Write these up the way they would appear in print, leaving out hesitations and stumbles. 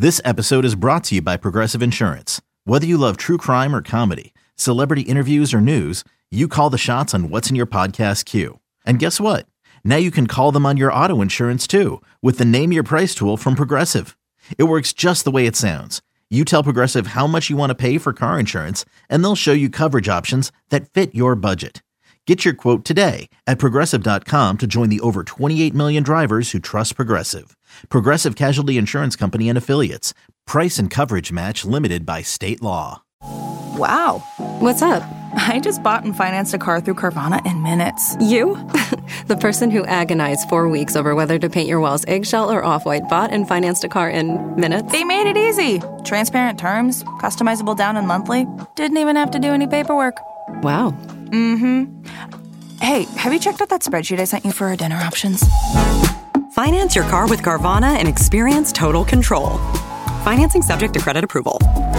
This episode is brought to you by Progressive Insurance. Whether you love true crime or comedy, celebrity interviews or news, you call the shots on what's in your podcast queue. And guess what? Now you can call them on your auto insurance too with the Name Your Price tool from Progressive. It works just the way it sounds. You tell Progressive how much you want to pay for car insurance, and they'll show you coverage options that fit your budget. Get your quote today at Progressive.com to join the over 28 million drivers who trust Progressive. Progressive Casualty Insurance Company and Affiliates. Price and coverage match limited by state law. Wow. What's up? I just bought and financed a car through Carvana in minutes. You? The person who agonized 4 weeks over whether to paint your walls eggshell or off-white bought and financed a car in minutes? They made it easy. Transparent terms, customizable down and monthly. Didn't even have to do any paperwork. Wow. Mm-hmm. Hey, have you checked out that spreadsheet I sent you for our dinner options? Finance your car with Carvana and experience total control. Financing subject to credit approval.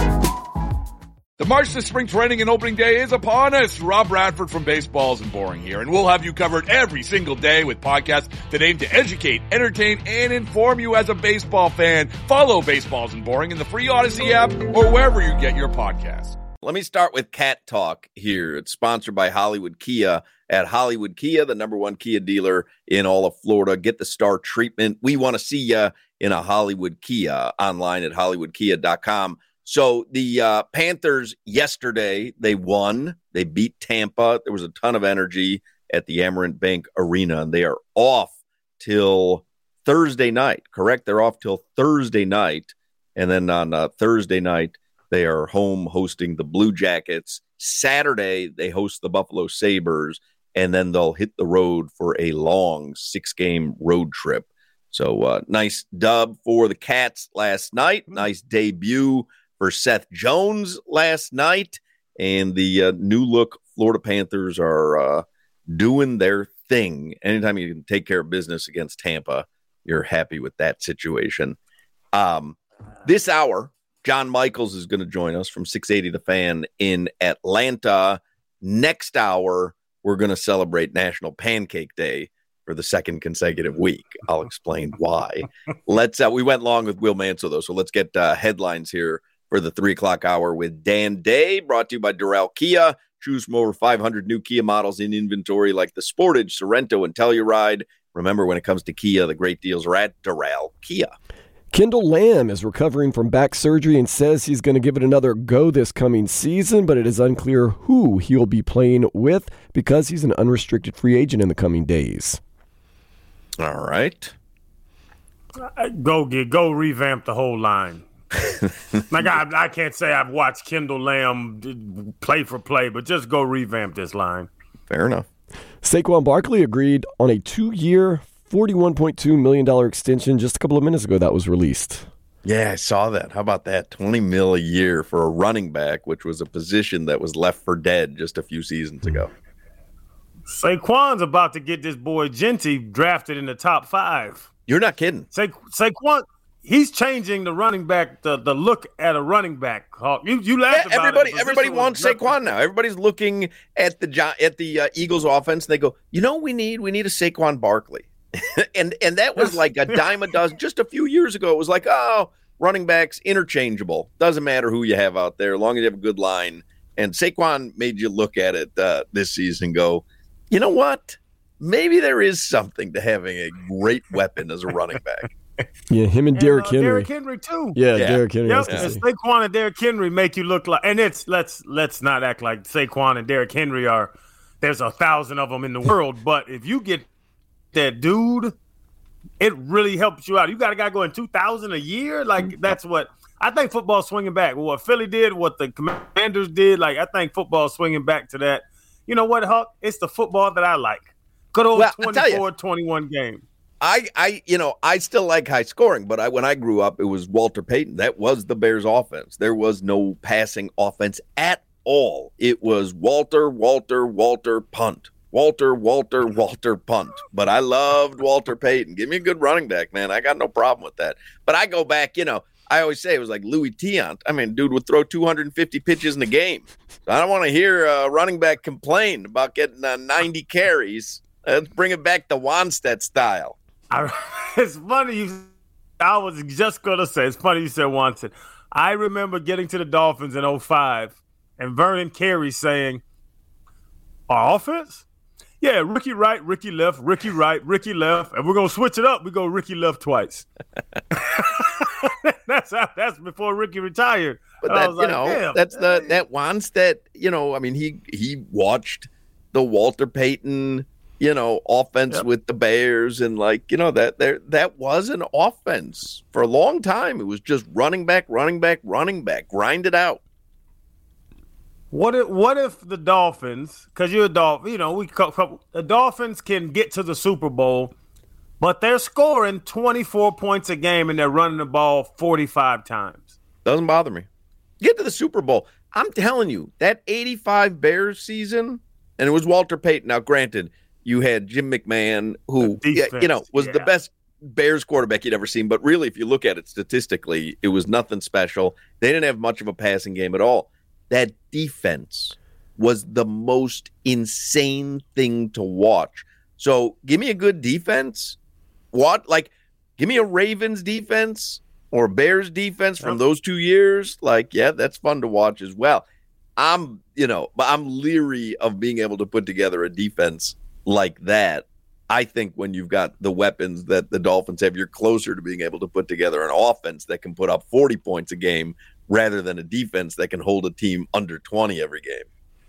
The march to spring training and opening day is upon us. Rob Bradford from Baseballs and Boring here, and we'll have you covered every single day with podcasts that aim to educate, entertain, and inform you as a baseball fan. Follow Baseballs and Boring in the free Odyssey app or wherever you get your podcasts. Let me start with Cat Talk here. It's sponsored by Hollywood Kia. At Hollywood Kia, the #1 Kia dealer in all of Florida. Get the star treatment. We want to see you in a Hollywood Kia online at hollywoodkia.com. So the Panthers yesterday, they won. They beat Tampa. There was a ton of energy at the Amerant Bank Arena, and they are off till Thursday night, correct? They're off till Thursday night, and then on Thursday night, they are home hosting the Blue Jackets. Saturday, they host the Buffalo Sabres, and then they'll hit the road for a long 6-game road trip. So nice dub for the Cats last night. Nice debut for Seth Jones last night. And the new-look Florida Panthers are doing their thing. Anytime you can take care of business against Tampa, you're happy with that situation. This hour, John Michaels is going to join us from 680 The Fan in Atlanta. Next hour, we're going to celebrate National Pancake Day for the second consecutive week. I'll explain why. We went long with Will Mansell, though, so let's get headlines here for the 3 o'clock hour with Dan Day, brought to you by Doral Kia. Choose from over 500 new Kia models in inventory like the Sportage, Sorento, and Telluride. Remember, when it comes to Kia, the great deals are at Doral Kia. Kendall Lamb is recovering from back surgery and says he's going to give it another go this coming season, but it is unclear who he'll be playing with because he's an unrestricted free agent in the coming days. All right. Go revamp the whole line. Like I can't say I've watched Kendall Lamb play for play, but just go revamp this line. Fair enough. Saquon Barkley agreed on a 2-year, $41.2 million extension just a couple of minutes ago that was released. Yeah, I saw that. How about that? $20 million a year for a running back, which was a position that was left for dead just a few seasons ago. Saquon's about to get this boy Genty drafted in the top 5. You're not kidding. Saquon, he's changing the running back, the look at a running back. You laughed about it. Everybody wants Saquon now. Everybody's looking at the Eagles offense. And they go, you know what we need? We need a Saquon Barkley. and that was like a dime a dozen. Just a few years ago, it was like, oh, running backs interchangeable. Doesn't matter who you have out there, as long as you have a good line. And Saquon made you look at it this season and go, you know what? Maybe there is something to having a great weapon as a running back. Yeah, him and Derrick Henry. Derrick Henry too. Yeah. Derrick Henry. Yep, Saquon and Derrick Henry make you look like, and let's not act like Saquon and Derrick Henry are. There's 1,000 of them in the world, but if you get that dude, it really helps you out. You got a guy going $2,000 a year. Like that's what I think football's swinging back. What Philly did, what the Commanders did. Like I think football's swinging back to that. You know what, Huck? It's the football that I like. Good old 24-21 game. I still like high scoring, but when I grew up, it was Walter Payton. That was the Bears offense. There was no passing offense at all. It was Walter, punt. Walter, punt. But I loved Walter Payton. Give me a good running back, man. I got no problem with that. But I go back, I always say it was like Louis Tiant. I mean, dude would throw 250 pitches in a game. So I don't want to hear a running back complain about getting 90 carries. Let's bring it back to Wannstedt style. It's funny. I was just going to say, it's funny you said Watson. I remember getting to the Dolphins in 2005 and Vernon Carey saying, our offense? Yeah, Ricky right, Ricky left, Ricky right, Ricky left, and we're going to switch it up. We go Ricky left twice. That's before Ricky retired. But and that, I was like, damn. That's that Wannstedt, I mean, he watched the Walter Payton, offense with the Bears, and that was an offense for a long time. It was just running back, grind it out. What if the Dolphins, because you're a Dolphin, the Dolphins can get to the Super Bowl, but they're scoring 24 points a game and they're running the ball 45 times. Doesn't bother me. Get to the Super Bowl. I'm telling you, that 85 Bears season, and it was Walter Payton. Now, granted, you had Jim McMahon, who, was the best Bears quarterback you'd ever seen. But really, if you look at it statistically, it was nothing special. They didn't have much of a passing game at all. That defense was the most insane thing to watch. So give me a good defense. Give me a Ravens defense or a Bears defense from those 2 years. That's fun to watch as well. I'm leery of being able to put together a defense like that. I think when you've got the weapons that the Dolphins have, you're closer to being able to put together an offense that can put up 40 points a game rather than a defense that can hold a team under 20 every game.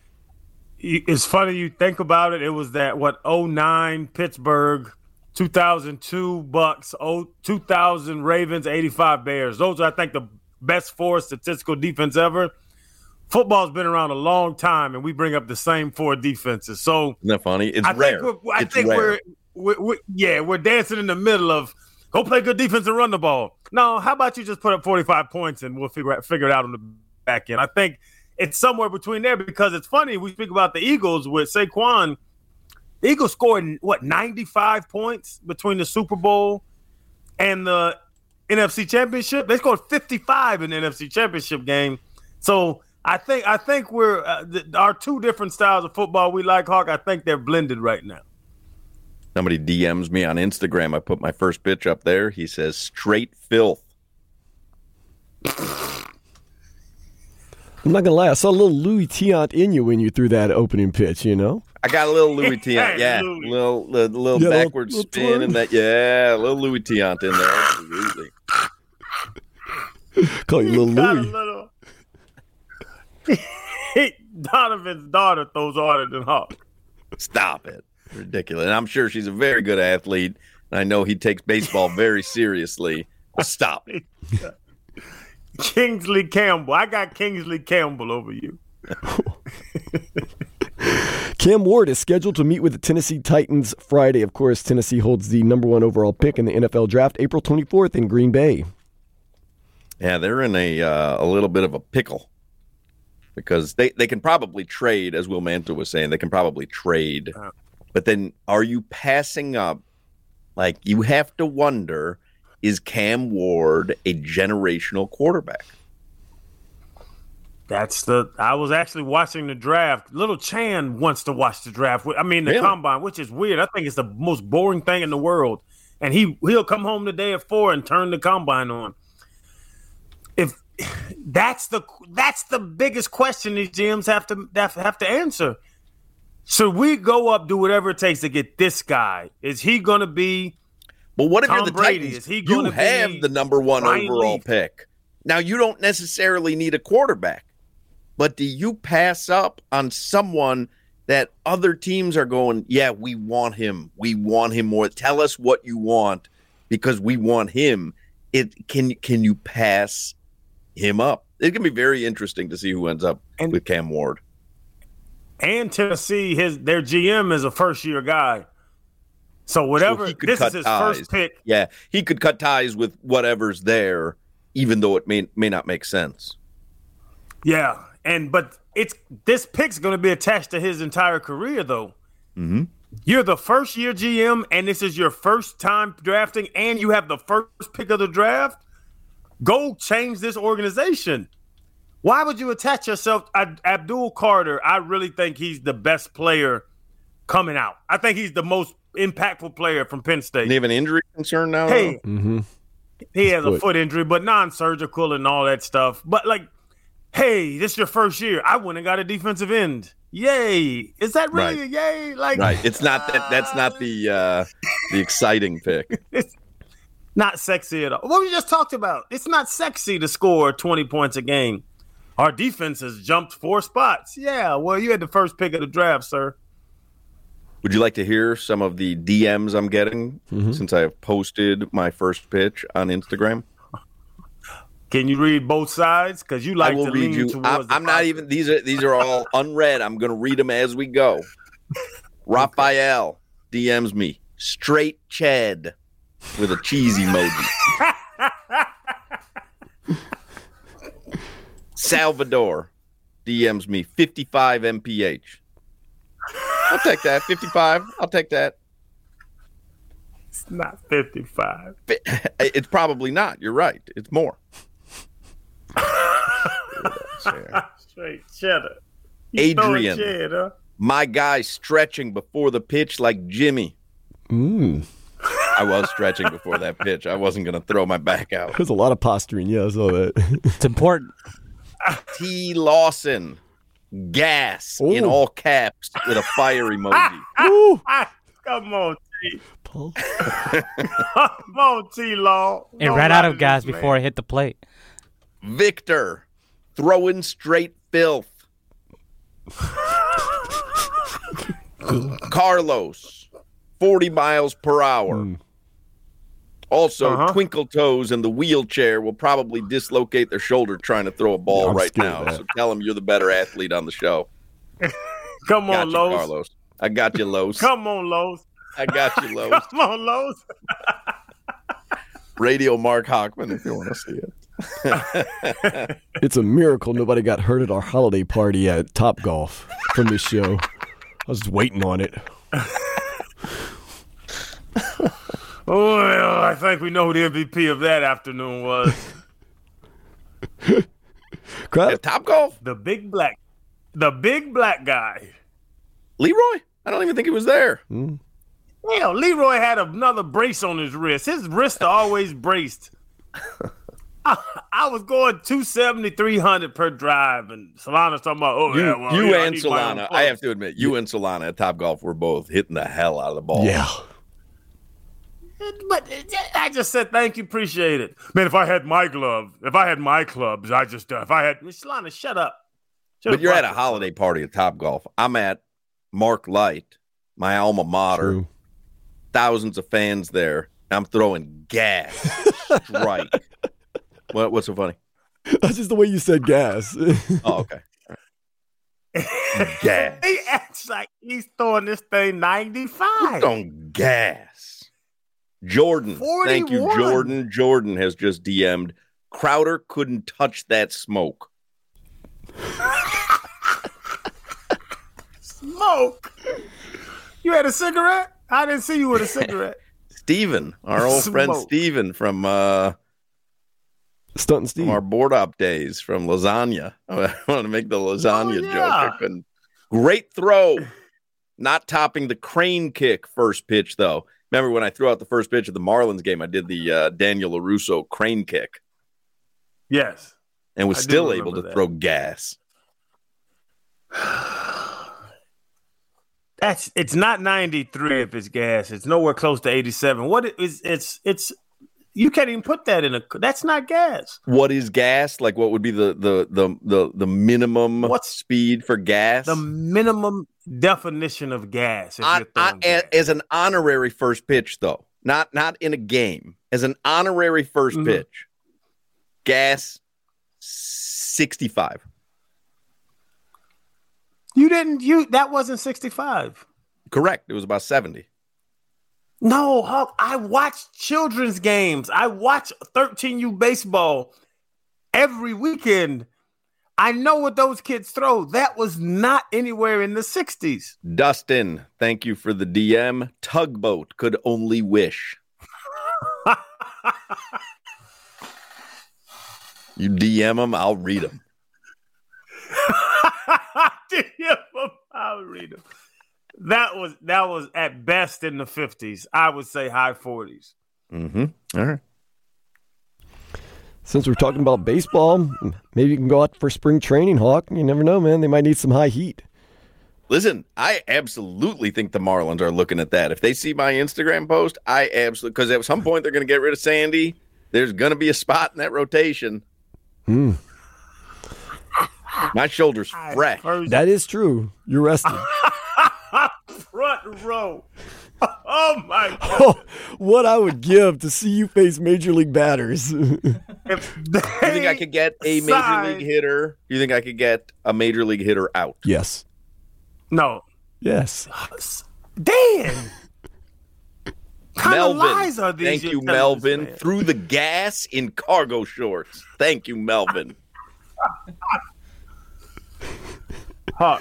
It's funny you think about it. It was that, 09 Pittsburgh, 2002 Bucks, 2000 Ravens, 85 Bears. Those are, I think, the best four statistical defense ever. Football's been around a long time, and we bring up the same four defenses. So isn't that funny? It's rare. I think we're dancing in the middle of go play good defense and run the ball. No, how about you just put up 45 points and we'll figure it out on the back end. I think it's somewhere between there because it's funny. We speak about the Eagles with Saquon. The Eagles scored 95 points between the Super Bowl and the NFC Championship. They scored 55 in the NFC Championship game. So I think we're our two different styles of football we like, Hawk. I think they're blended right now. Somebody DMs me on Instagram. I put my first pitch up there. He says, straight filth. I'm not going to lie. I saw a little Louis Tiant in you when you threw that opening pitch, I got a little Louis Tiant, yeah. Little backwards spin and that, a little Louis Tiant in there. Absolutely. Call you little Louis. Donovan's daughter throws harder than Hawk. Stop it. Ridiculous. And I'm sure she's a very good athlete. And I know he takes baseball very seriously. Stop it. Kingsley Campbell. I got Kingsley Campbell over you. Cam Ward is scheduled to meet with the Tennessee Titans Friday. Of course, Tennessee holds the number 1 overall pick in the NFL draft April 24th in Green Bay. Yeah, they're in a little bit of a pickle because they can probably trade, as Will Mantle was saying, they can probably trade. But then are you passing up? You have to wonder, is Cam Ward a generational quarterback? I was actually watching the draft. Little Chan wants to watch the draft. The combine, which is weird. I think it's the most boring thing in the world. And he'll come home today at 4 and turn the combine on. If that's the biggest question these GMs have to answer. Should we go up, do whatever it takes to get this guy? Is he going to be But what if Tom you're the Brady? Titans? Is he You have the number 1 Ryan overall Leaf? pick. Now, you don't necessarily need a quarterback, but do you pass up on someone that other teams are going, yeah, we want him. We want him more. Tell us what you want because we want him. Can you pass him up? It can be very interesting to see who ends up with Cam Ward. And Tennessee, their GM is a first-year guy. So whatever, this is his first pick. Yeah, he could cut ties with whatever's there, even though it may not make sense. Yeah, but this pick's going to be attached to his entire career, though. Mm-hmm. You're the first-year GM, and this is your first time drafting, and you have the first pick of the draft. Go change this organization. Why would you attach yourself? Abdul Carter, I really think he's the best player coming out. I think he's the most impactful player from Penn State. Do you have an injury concern now? Hey, He has a foot injury, but non-surgical and all that stuff. But like, hey, this is your first year. I went and got a defensive end. Yay! Is that really a yay? Like, right? It's not that. That's not the exciting pick. It's not sexy at all. What we just talked about. It's not sexy to score 20 points a game. Our defense has jumped 4 spots. Yeah, well, you had the first pick of the draft, sir. Would you like to hear some of the DMs I'm getting since I have posted my first pitch on Instagram? Can you read both sides? Because you like to lean towards I'm not even. These are all unread. I'm going to read them as we go. Raphael DMs me straight Chad with a cheese emoji. Salvador DMs me 55 mph. I'll take that. 55. I'll take that. It's not 55. It's probably not. You're right. It's more. Straight cheddar. Adrian, cheddar. My guy stretching before the pitch like Jimmy. I was stretching before that pitch. I wasn't going to throw my back out. There's a lot of posturing. Yeah, I saw that. It's important. T. Lawson, gas in all caps with a fire emoji. Come on, T. Come on, T-Law. It ran out of gas before it hit the plate. Victor, throwing straight filth. Carlos, 40 miles per hour. Also, Twinkle Toes in the wheelchair will probably dislocate their shoulder trying to throw a ball right now. So tell them you're the better athlete on the show. Come on, Lowe's. Carlos. I got you, Lowe's. Come on, Lowe's. I got you, Lowe's. Come on, Lowe's. Radio Mark Hockman, if you want to see it. It's a miracle nobody got hurt at our holiday party at Topgolf from this show. I was just waiting on it. Well, I think we know who the MVP of that afternoon was. Topgolf? The big black guy. Leroy? I don't even think he was there. Hell, Leroy had another brace on his wrist. His wrists are always braced. I was going 270, 300 per drive, and Solana's talking about, you and Solana, I have to admit, you and Solana at Topgolf were both hitting the hell out of the ball. Yeah. But I just said thank you, appreciate it. Man, if I had my clubs, Solana, shut up. But you're at a holiday party at Topgolf. I'm at Mark Light, my alma mater. True. Thousands of fans there. I'm throwing gas. Strike. What's so funny? That's just the way you said gas. Oh, okay. Gas. He acts like he's throwing this thing 95. I'm throwing gas. Jordan. 41. Thank you, Jordan. Jordan has just DM'd. Crowder couldn't touch that smoke. Smoke? You had a cigarette? I didn't see you with a cigarette. Steven, our old friend Steven from Stunt Steve. From our board op days from lasagna. I want to make the lasagna joke. I couldn't. Great throw. Not topping the crane kick first pitch, though. Remember when I threw out the first pitch of the Marlins game, I did the Daniel LaRusso crane kick. Yes. And was still able to throw gas. It's not 93 if it's gas. It's nowhere close to 87. What it's you can't even put that in that's not gas. What is gas? Like what would be the minimum speed for gas? The minimum definition of gas. As an honorary first pitch, though. Not in a game. As an honorary first pitch. Gas 65. That wasn't 65. Correct. It was about 70. No, Huck, I watch children's games. I watch 13U baseball every weekend. I know what those kids throw. That was not anywhere in the 60s. Dustin, thank you for the DM. Tugboat could only wish. You DM them, I'll read them. I'll read them. That was at best in the 50s. I would say high 40s. Mm-hmm. All right. Since we're talking about baseball, maybe you can go out for spring training, Hawk. You never know, man. They might need some high heat. Listen, I absolutely think the Marlins are looking at that. If they see my Instagram post, I absolutely, because at some point they're going to get rid of Sandy. There's going to be a spot in that rotation. My shoulder's fresh. That is true. You're rested. Front row. Oh, my God. Oh, what I would give to see you face major league batters. You think I could get a major league hitter? You think I could get a major league hitter out? Yes. No. Yes. Dan. Melvin. Lies are these Thank you, Melvin. Through the gas in cargo shorts. Thank you, Melvin. Hawk.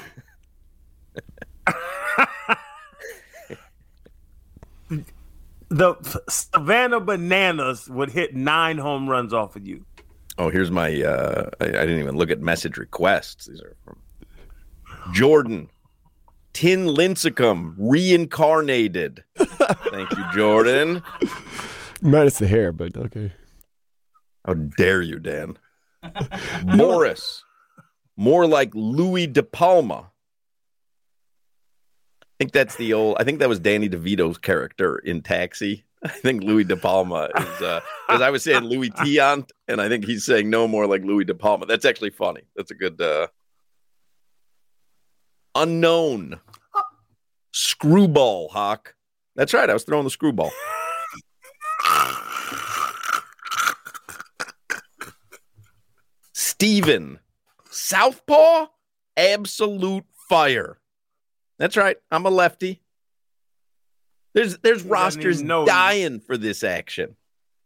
The Savannah Bananas would hit 9 home runs off of you. Oh, here's my I didn't even look at message requests. These are from Jordan. Tin Lincecum reincarnated. Thank you, Jordan. Minus the hair, but okay. How dare you, Dan? Morris. More like Louis De Palma. I think that was Danny DeVito's character in Taxi. I think Louis De Palma is, because I was saying Louis Tiant, and I think he's saying no more like Louis De Palma. That's actually funny. That's a good, unknown. Screwball, Hawk. That's right. I was throwing the screwball. Steven. Southpaw? Absolute fire. That's right. I'm a lefty. There's rosters dying for this action.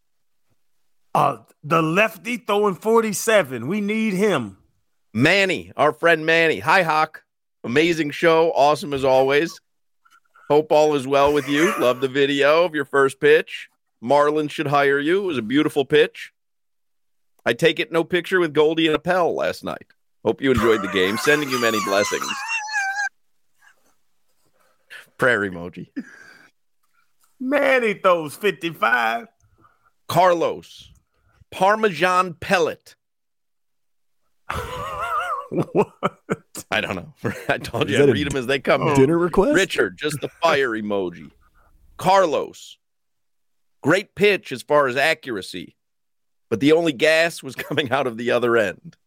The lefty throwing 47. We need him. Manny, our friend Manny. Hi, Hawk. Amazing show. Awesome as always. Hope all is well with you. Love the video of your first pitch. Marlins should hire you. It was a beautiful pitch. I take it no picture with Goldie and Appel last night. Hope you enjoyed the game. Sending you many blessings. Prayer emoji. Manny throws 55. Carlos. Parmesan pellet. What? I don't know. I told you I'd read them as they come. Dinner request? Richard, just the fire emoji. Carlos. Great pitch as far as accuracy, but the only gas was coming out of the other end.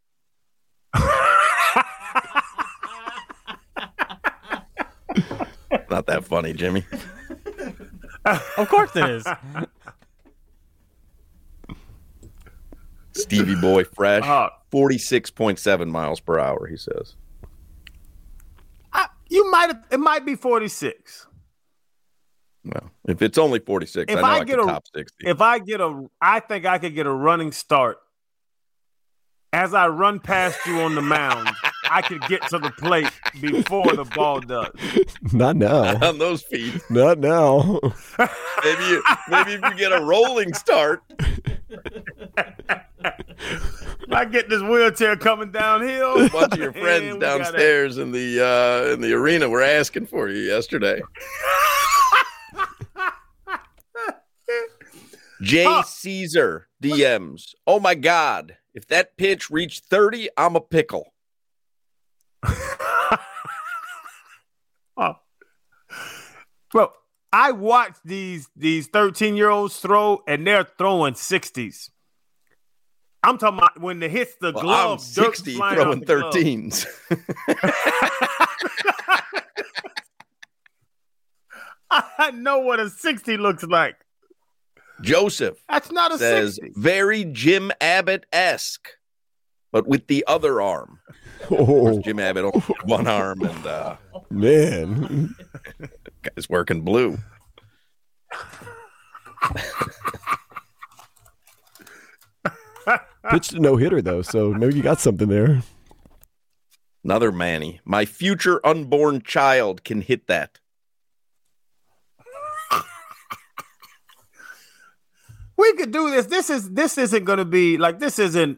Not that funny, Jimmy. Of course it is. Stevie Boy Fresh, 46.7 miles per hour, he says. It might be 46. Well, if it's only 46, I could top 60. I think I could get a running start. As I run past you on the mound, I could get to the plate before the ball does. Not now. On those feet. Not now. Maybe if you get a rolling start. I get this wheelchair coming downhill. A bunch of your friends downstairs in the arena were asking for you yesterday. Jay Caesar DMs. Oh my God. If that pitch reached 30, I'm a pickle. Bro, I watch these 13-year-olds throw, and they're throwing 60s. I'm talking about when it hits the glove. I'm 60 throwing 13s. I know what a 60 looks like. Joseph That's not a says 60. Very Jim Abbott-esque, but with the other arm. Jim Abbott only had one arm, and man, guy's working blue. Pitched a no-hitter, though, so maybe you got something there. Another Manny. My future unborn child can hit that. We could do this. This isn't going to be like, this isn't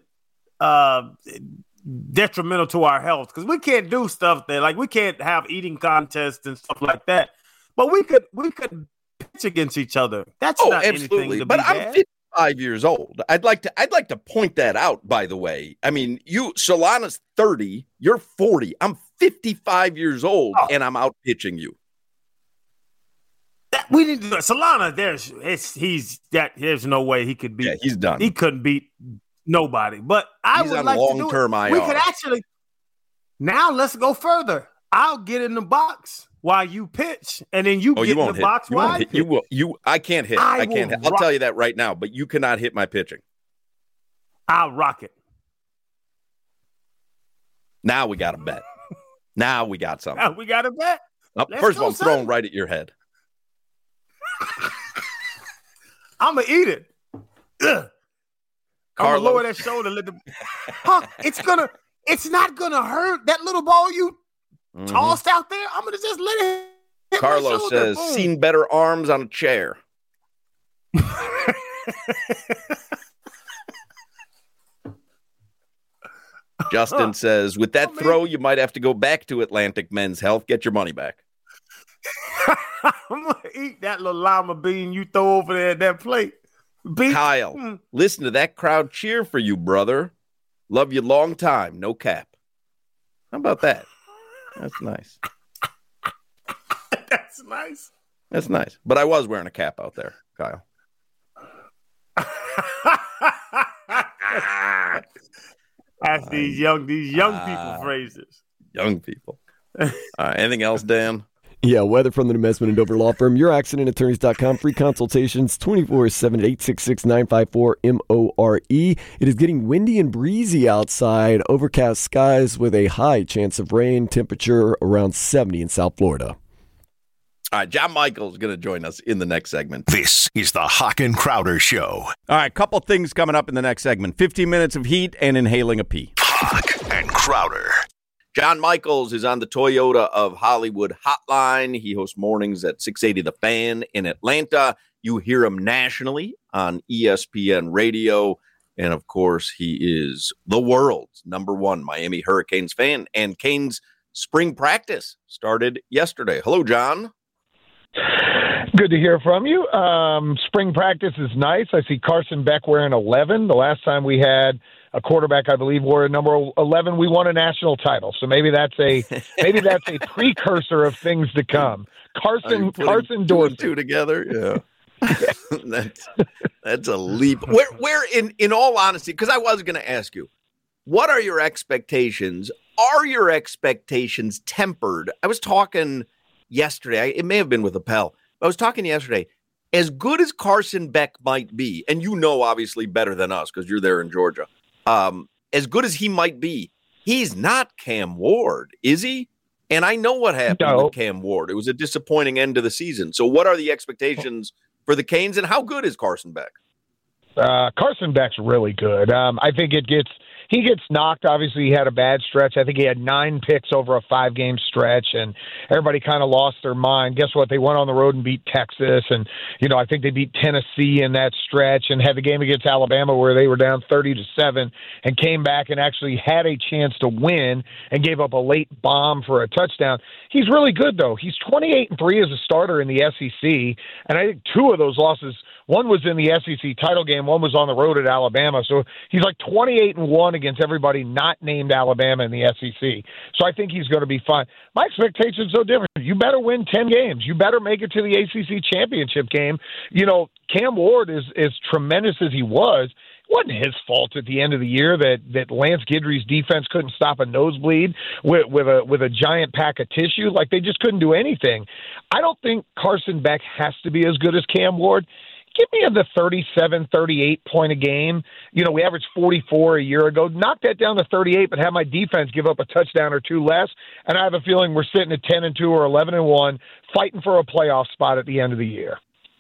detrimental to our health, because we can't do stuff that, like, we can't have eating contests and stuff like that. But we could pitch against each other. That's not absolutely. anything to but be I'm bad. 55 years old. I'd like to point that out, by the way. I mean, Solana's 30, you're 40. I'm 55 years old, and I'm out pitching you. We need to Solana. There's no way he could beat. Yeah, he's done. He couldn't beat nobody. But I would like to do it. We could actually. Now let's go further. I'll get in the box while you pitch, and then you get in the box while I pitch. I can't hit. I can't hit. I'll tell you that right now. But you cannot hit my pitching. I'll rock it. Now we got a bet. Now we got something. Now we got a bet. First of all, I'm throwing right at your head. I'm gonna eat it. Ugh. I'm gonna lower that shoulder. It's not gonna hurt. That little ball you tossed out there, I'm gonna just let it hit Carlos says, seen better arms on a chair. Justin says, with that throw, you might have to go back to Atlantic Men's Health. Get your money back. I'm going to eat that little lima bean you throw over there at that plate. Kyle, listen to that crowd cheer for you, brother. Love you long time. No cap. How about that? That's nice. That's nice. That's nice. But I was wearing a cap out there, Kyle. That's these young people phrases. Young people. Anything else, Dan? Yeah, weather from the Nemesman and Dover Law Firm. YourAccidentAttorneys.com. Free consultations 24/7 at 866-954-MORE. It is getting windy and breezy outside. Overcast skies with a high chance of rain. Temperature around 70 in South Florida. All right, John Michael is going to join us in the next segment. This is the Hawk and Crowder Show. All right, couple things coming up in the next segment. 15 minutes of heat and inhaling a pee. Hawk and Crowder. John Michaels is on the Toyota of Hollywood hotline. He hosts mornings at 680 The Fan in Atlanta. You hear him nationally on ESPN Radio. And, of course, he is the world's #1 Miami Hurricanes fan. And Canes spring practice started yesterday. Hello, John. Good to hear from you. Spring practice is nice. I see Carson Beck wearing 11. The last time we had a quarterback, I believe, wore number 11, we won a national title. So maybe that's a precursor of things to come. Carson Dorsey. Two together, yeah. that's a leap. Where in all honesty, because I was going to ask you, what are your expectations? Are your expectations tempered? I was talking yesterday. It may have been with Appel. I was talking yesterday. As good as Carson Beck might be, and you know obviously better than us because you're there in Georgia, as good as he might be, he's not Cam Ward, is he? And I know what happened with Cam Ward. It was a disappointing end to the season. So what are the expectations for the Canes, and how good is Carson Beck? Carson Beck's really good. I think he gets knocked. Obviously, he had a bad stretch. I think he had 9 picks over a 5-game stretch, and everybody kind of lost their mind. Guess what? They went on the road and beat Texas, and, I think they beat Tennessee in that stretch and had the game against Alabama where they were down 30-7 and came back and actually had a chance to win and gave up a late bomb for a touchdown. He's really good, though. He's 28-3 as a starter in the SEC, and I think 2 of those losses, one was in the SEC title game, one was on the road at Alabama. So he's like 28-1 against everybody not named Alabama in the SEC. So I think he's going to be fine. My expectations are so different. You better win 10 games. You better make it to the ACC championship game. Cam Ward is tremendous as he was. It wasn't his fault at the end of the year that Lance Guidry's defense couldn't stop a nosebleed with a giant pack of tissue. Like, they just couldn't do anything. I don't think Carson Beck has to be as good as Cam Ward. Give me the 37, 38 point a game. We averaged 44 a year ago. Knock that down to 38, but have my defense give up a touchdown or 2 less. And I have a feeling we're sitting at 10-2 or 11-1, fighting for a playoff spot at the end of the year.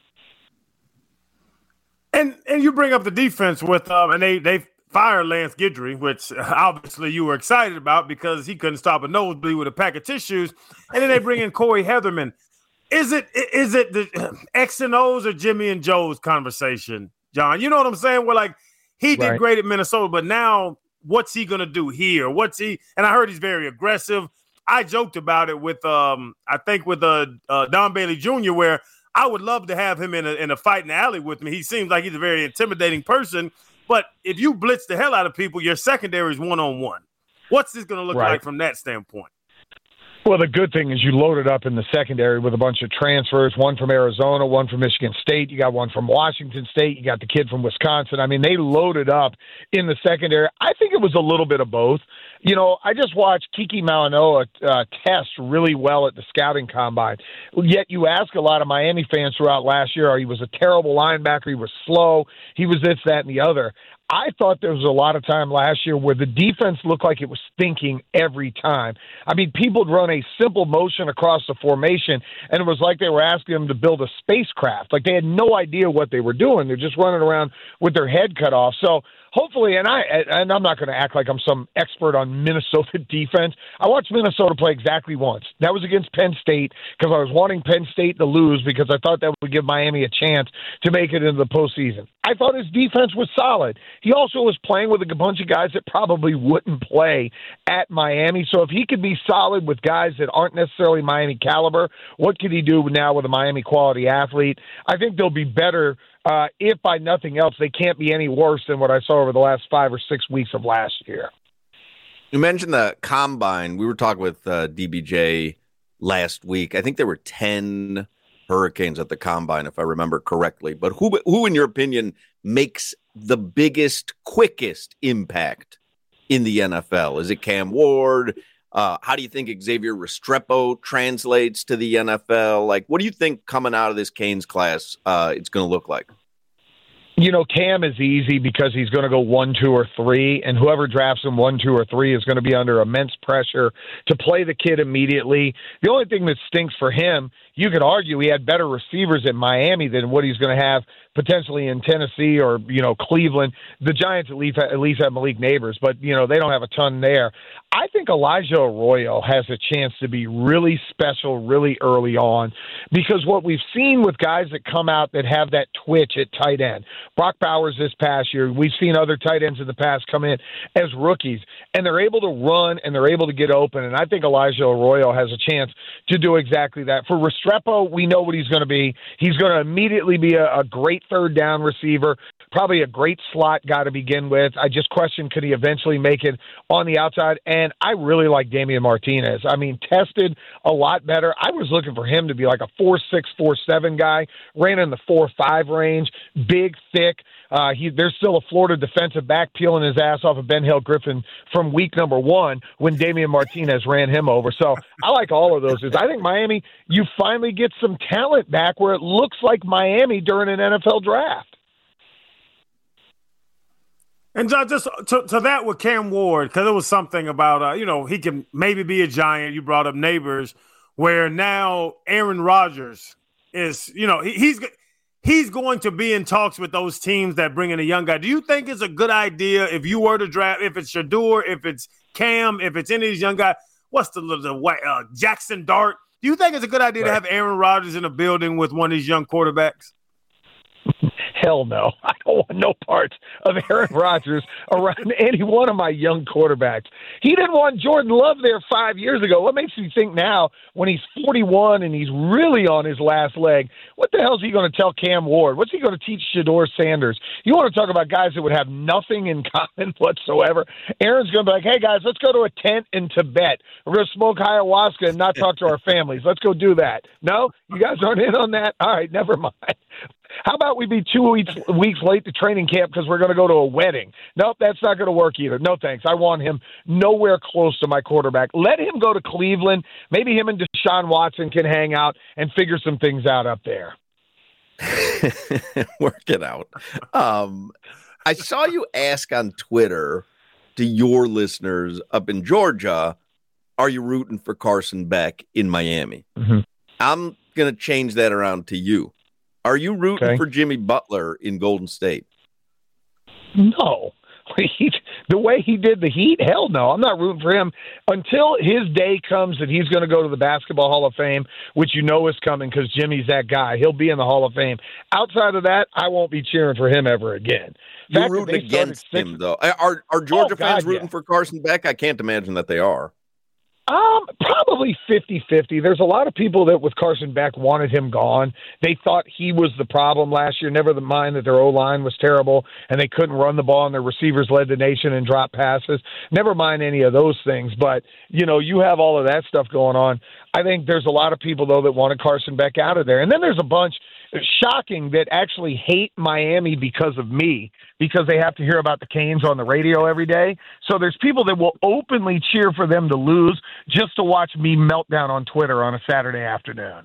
And you bring up the defense with and they fired Lance Guidry, which obviously you were excited about because he couldn't stop a nosebleed with a pack of tissues. And then they bring in Corey Heatherman. Is it the X and O's or Jimmy and Joe's conversation, John? You know what I'm saying? Where he did great at Minnesota, but now what's he gonna do here? And I heard he's very aggressive. I joked about it with Don Bailey Jr., where I would love to have him in a fight in the alley with me. He seems like he's a very intimidating person. But if you blitz the hell out of people, your secondary is one-on-one. What's this going to look like from that standpoint? Well, the good thing is you loaded up in the secondary with a bunch of transfers, one from Arizona, one from Michigan State. You got one from Washington State. You got the kid from Wisconsin. I mean, they loaded up in the secondary. I think it was a little bit of both. You know, I just watched Kiki Malanoa test really well at the scouting combine. Yet you ask a lot of Miami fans throughout last year, he was a terrible linebacker. He was slow. He was this, that, and the other. I thought there was a lot of time last year where the defense looked like it was thinking every time. I mean, people would run a simple motion across the formation, and it was like they were asking them to build a spacecraft. Like they had no idea what they were doing. They're just running around with their head cut off. So hopefully, and I'm not going to act like I'm some expert on Minnesota defense. I watched Minnesota play exactly once. That was against Penn State because I was wanting Penn State to lose because I thought that would give Miami a chance to make it into the postseason. I thought his defense was solid. He also was playing with a bunch of guys that probably wouldn't play at Miami. So if he could be solid with guys that aren't necessarily Miami caliber, what could he do now with a Miami quality athlete? I think they'll be better. If by nothing else, they can't be any worse than what I saw over the last 5 or 6 weeks of last year. You mentioned the combine. We were talking with DBJ last week. I think there were 10 Hurricanes at the combine, if I remember correctly. But who, in your opinion, makes the biggest, quickest impact in the NFL? Is it Cam Ward? How do you think Xavier Restrepo translates to the NFL? Like, what do you think coming out of this Canes class it's going to look like? You know, Cam is easy because he's going to go 1, 2, or 3, and whoever drafts him 1, 2, or 3 is going to be under immense pressure to play the kid immediately. The only thing that stinks for him, you could argue he had better receivers in Miami than what he's going to have potentially in Tennessee or, Cleveland. The Giants at least have Malik Neighbors, but, they don't have a ton there. I think Elijah Arroyo has a chance to be really special really early on because what we've seen with guys that come out that have that twitch at tight end, Brock Bowers this past year, we've seen other tight ends in the past come in as rookies, and they're able to run and they're able to get open, and I think Elijah Arroyo has a chance to do exactly that. For Restrepo, we know what he's going to be. He's going to immediately be a great third down receiver, probably a great slot guy to begin with. I just question, could he eventually make it on the outside? And I really like Damian Martinez. I mean, tested a lot better. I was looking for him to be like a 4'6", 4'7" guy, ran in the 4'5" range, big, thick. There's still a Florida defensive back peeling his ass off of Ben Hill Griffin from week number 1 when Damian Martinez ran him over. So I like all of those. I think Miami, you finally get some talent back where it looks like Miami during an NFL draft. And just to that with Cam Ward, because it was something about, he can maybe be a giant. You brought up Neighbors, where now Aaron Rodgers is, he's going to be in talks with those teams that bring in a young guy. Do you think it's a good idea if you were to draft, if it's Shedeur, if it's Cam, if it's any of these young guys, what's the Jackson Dart? Do you think it's a good idea to have Aaron Rodgers in a building with one of these young quarterbacks? Hell no. I don't want no parts of Aaron Rodgers around any one of my young quarterbacks. He didn't want Jordan Love there 5 years ago. What makes you think now, when he's 41 and he's really on his last leg, what the hell is he going to tell Cam Ward? What's he going to teach Shedeur Sanders? You want to talk about guys that would have nothing in common whatsoever? Aaron's going to be like, hey, guys, let's go to a tent in Tibet. We're going to smoke ayahuasca and not talk to our families. Let's go do that. No? You guys aren't in on that? All right, never mind. How about we be 2 weeks late to training camp because we're going to go to a wedding? Nope, that's not going to work either. No thanks. I want him nowhere close to my quarterback. Let him go to Cleveland. Maybe him and Deshaun Watson can hang out and figure some things out up there. Work it out. I saw you ask on Twitter to your listeners up in Georgia, are you rooting for Carson Beck in Miami? Mm-hmm. I'm going to change that around to you. Are you rooting for Jimmy Butler in Golden State? No. The way he did the Heat, hell no. I'm not rooting for him until his day comes that he's going to go to the Basketball Hall of Fame, which is coming because Jimmy's that guy. He'll be in the Hall of Fame. Outside of that, I won't be cheering for him ever again. You're rooting against him, though. Are Georgia fans rooting for Carson Beck? I can't imagine that they are. Probably 50-50. There's a lot of people that with Carson Beck wanted him gone. They thought he was the problem last year. Never mind that their O-line was terrible and they couldn't run the ball and their receivers led the nation in drop passes. Never mind any of those things. But, you have all of that stuff going on. I think there's a lot of people, though, that wanted Carson Beck out of there. And then there's a bunch, shocking, that actually hate Miami because of me, because they have to hear about the Canes on the radio every day. So there's people that will openly cheer for them to lose just to watch me melt down on Twitter on a Saturday afternoon.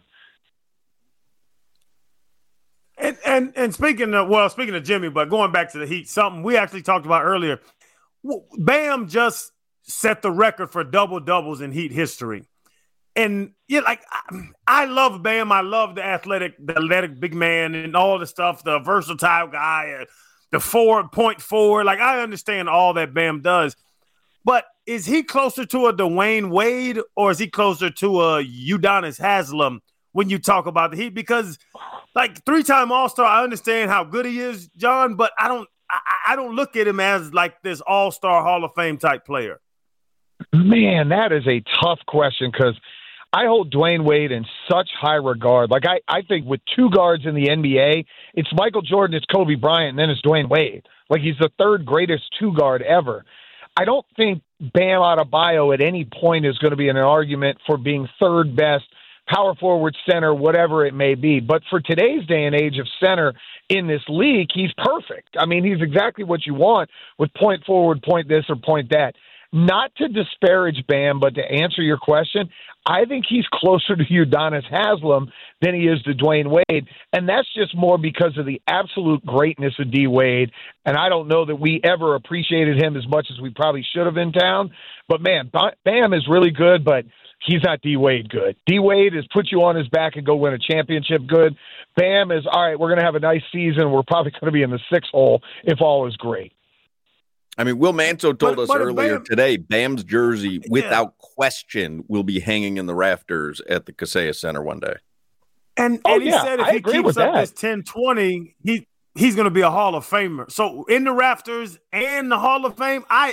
And speaking of Jimmy, but going back to the Heat, something we actually talked about earlier, Bam just set the record for double-doubles in Heat history. And I love Bam. I love the athletic big man and all the stuff, the versatile guy, the point forward. I understand all that Bam does. But is he closer to a Dwayne Wade or is he closer to a Udonis Haslem when you talk about the Heat? Because three-time All-Star, I understand how good he is, John, but I don't look at him as this All-Star Hall of Fame type player. Man, that is a tough question because I hold Dwayne Wade in such high regard. I think with two guards in the NBA, it's Michael Jordan, it's Kobe Bryant, and then it's Dwayne Wade. He's the third greatest two guard ever. I don't think Bam Adebayo at any point is going to be in an argument for being third best, power forward, center, whatever it may be. But for today's day and age of center in this league, he's perfect. I mean, he's exactly what you want with point forward, point this or point that. Not to disparage Bam, but to answer your question, I think he's closer to Udonis Haslem than he is to Dwayne Wade, and that's just more because of the absolute greatness of D. Wade, and I don't know that we ever appreciated him as much as we probably should have in town. But, man, Bam is really good, but he's not D. Wade good. D. Wade is put you on his back and go win a championship good. Bam is, all right, we're going to have a nice season. We're probably going to be in the sixth hole if all is great. I mean, Will Manso told us earlier today, Bam's jersey, without question, will be hanging in the rafters at the Kaseya Center one day. And he said if he keeps up this 10-20, he's going to be a Hall of Famer. So in the rafters and the Hall of Fame, I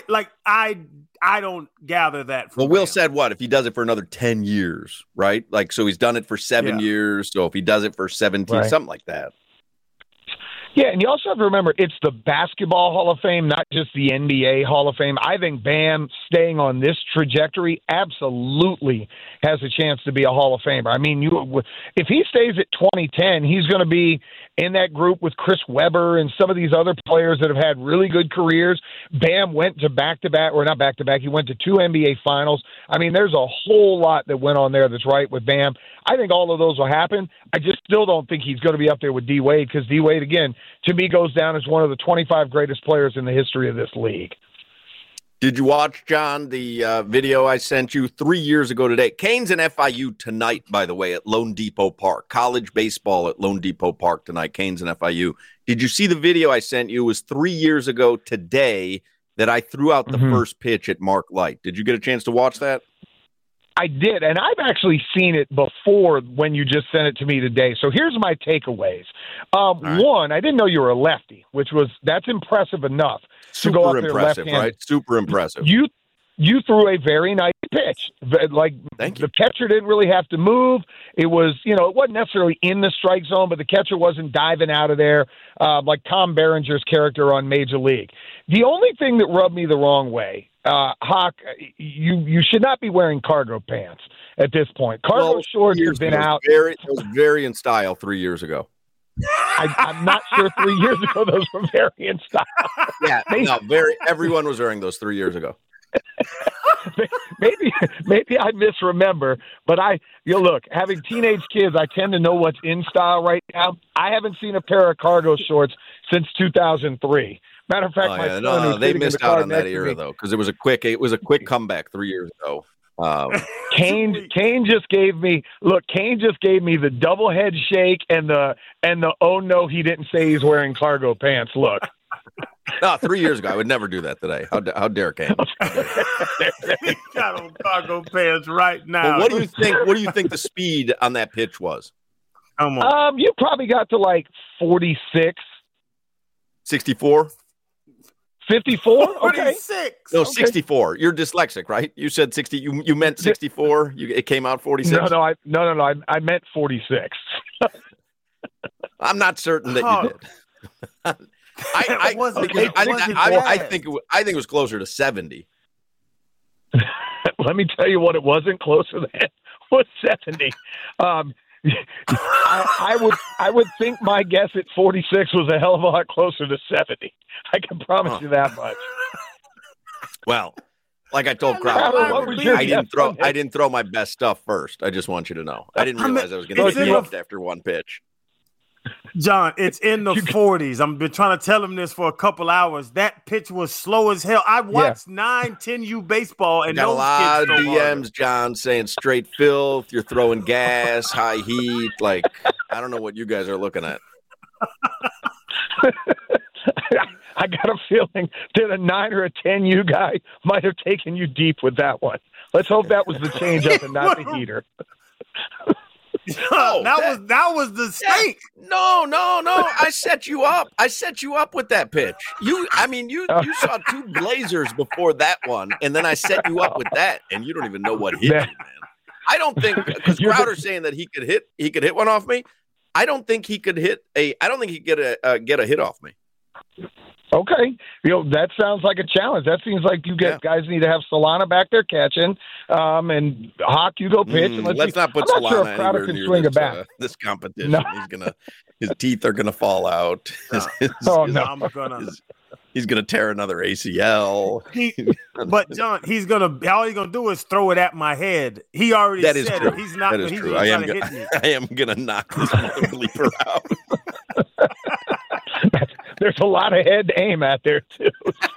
don't gather that. Well, Will said what? If he does it for another 10 years, right? So he's done it for 7 years. So if he does it for 17, something like that. Yeah, and you also have to remember it's the Basketball Hall of Fame, not just the NBA Hall of Fame. I think Bam staying on this trajectory absolutely has a chance to be a Hall of Famer. I mean, if he stays at 2010, he's going to be in that group with Chris Webber and some of these other players that have had really good careers. Bam went to back-to-back, or not back-to-back, he went to 2 NBA Finals. I mean, there's a whole lot that went on there that's right with Bam. I think all of those will happen. I just still don't think he's going to be up there with D. Wade because D. Wade, again, to me goes down as one of the 25 greatest players in the history of this league. Did you watch, John, the video I sent you 3 years ago today? Canes and FIU tonight, by the way, at Lone Depot Park. College baseball at Lone Depot Park tonight, Canes and FIU. Did you see the video I sent you? It was 3 years ago today that I threw out the first pitch at Mark Light. Did you get a chance to watch that? I did, and I've actually seen it before when you just sent it to me today. So here's my takeaways. One, I didn't know you were a lefty, that's impressive enough to go up there impressive, left-handed. Right? Super impressive. You threw a very nice pitch. Thank you. The catcher didn't really have to move. It was, it wasn't necessarily in the strike zone, but the catcher wasn't diving out of there like Tom Berenger's character on Major League. The only thing that rubbed me the wrong way, Hawk, you should not be wearing cargo pants at this point. Cargo shorts have been out. It was very in style 3 years ago. I'm not sure 3 years ago those were very in style. Yeah, everyone was wearing those 3 years ago. Maybe I misremember, but look, having teenage kids, I tend to know what's in style right now. I haven't seen a pair of cargo shorts since 2003. Matter of fact, they missed out on that era though, because it was a quick comeback 3 years ago. Kane just gave me the double head shake and the oh no, he didn't say he's wearing cargo pants look. No, 3 years ago, I would never do that today. How dare Kane? He got on cargo pants right now. Well, what do you think the speed on that pitch was? You probably got to 46. 64? 54? Okay. 46. No, 64. You're dyslexic, right? You said 60. You meant 64. It came out 46. No. I meant 46. I'm not certain that you did. I think it was closer to 70. Let me tell you what it wasn't closer than was 70. I would think my guess at 46 was a hell of a lot closer to 70. I can promise you that much. Well, like I told Crowder, I didn't throw my best stuff first. I just want you to know. I didn't realize I was going to get left after one pitch. John, it's in the 40s. I've been trying to tell him this for a couple hours. That pitch was slow as hell. I watched 9-10U baseball, and got a lot of DMs, John, saying straight filth. You're throwing gas, high heat. Like, I don't know what you guys are looking at. I got a feeling that a 9 or a 10U guy might have taken you deep with that one. Let's hope that was the changeup and not the heater. No, that was the stink. No. I set you up. I set you up with that pitch. You saw two blazers before that one, and then I set you up with that, and you don't even know what hit you, man. I don't think because Crowder's saying that he could hit one off me. I don't think he could get a hit off me. Okay, that sounds like a challenge. That seems like guys need to have Solana back there catching, and Hawk, you go pitch. And let's not put Solana anywhere near this competition. No. His teeth are gonna fall out. He's gonna tear another ACL. But John, all he's gonna do is throw it at my head. He already said it. He's not. That is true. I am gonna knock this bleeper out. There's a lot of head to aim at there, too.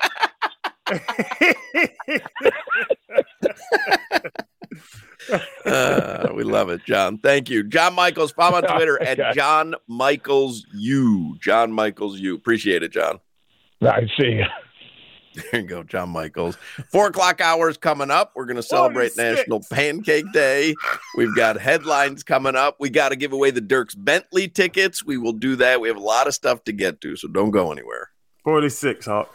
We love it, John. Thank you. John Michaels, follow on Twitter at John Michaels U. John Michaels U. Appreciate it, John. I see you. There you go, John Michaels. 4:00 hour is coming up. We're going to celebrate 46. National Pancake Day. We've got headlines coming up. We got to give away the Dierks Bentley tickets. We will do that. We have a lot of stuff to get to, so don't go anywhere. 46, Hawk.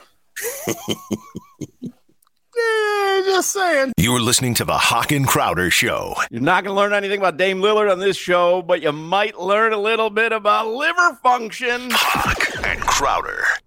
Just saying. You're listening to the Hawk and Crowder Show. You're not going to learn anything about Dame Lillard on this show, but you might learn a little bit about liver function. Hawk and Crowder.